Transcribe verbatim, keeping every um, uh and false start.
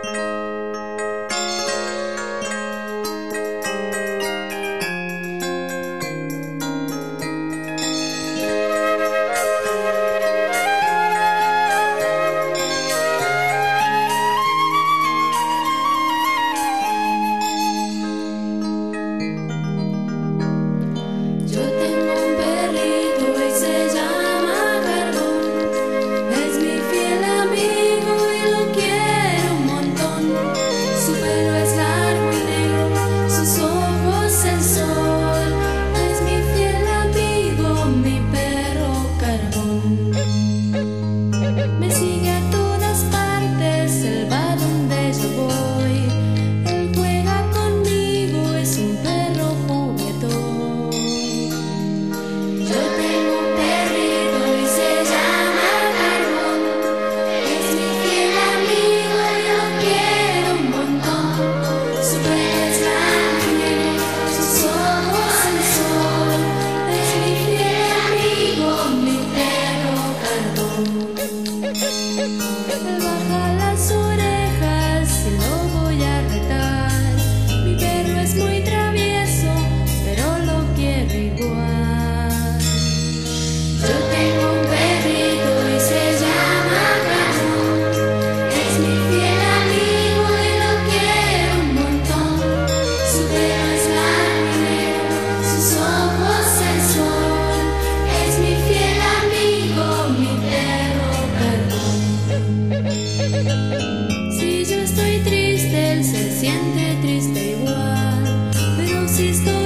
Baja las orejas y lo voy a retar. Mi perro es muy travieso, pero lo quiero igual. Yo tengo un perrito y se llama Ramón. Es mi fiel amigo y lo quiero un montón. Su pelo es blanco y negro, sus ojos el sol. Es mi fiel amigo, mi perro Carbón. Si yo estoy triste, él se siente triste igual, pero si estoy